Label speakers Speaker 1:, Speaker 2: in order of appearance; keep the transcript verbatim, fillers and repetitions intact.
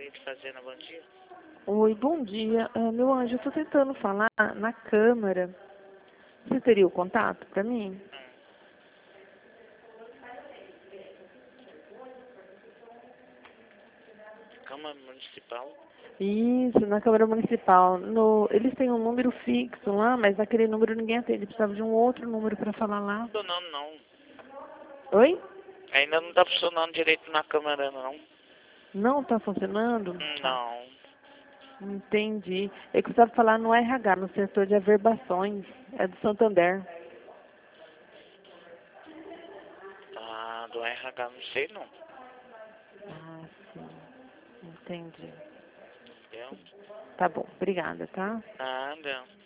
Speaker 1: Margarida Fazenda, bom dia.
Speaker 2: Oi, bom dia. Ah, meu anjo, eu estou tentando falar na Câmara. Você teria o contato para mim?
Speaker 1: Hum. Câmara Municipal?
Speaker 2: Isso, na Câmara Municipal. No, eles têm um número fixo lá, mas naquele número ninguém atende. Precisava de um outro número para falar lá.
Speaker 1: Não, não, não.
Speaker 2: Oi?
Speaker 1: Ainda não tá funcionando direito na câmera, não.
Speaker 2: Não está funcionando?
Speaker 1: Não.
Speaker 2: Entendi. Eu precisava falar no R H, no setor de averbações. É do Santander.
Speaker 1: Ah, do R H, não sei não.
Speaker 2: Ah, sim. Entendi.
Speaker 1: Entendeu?
Speaker 2: Tá bom. Obrigada, tá?
Speaker 1: Nada.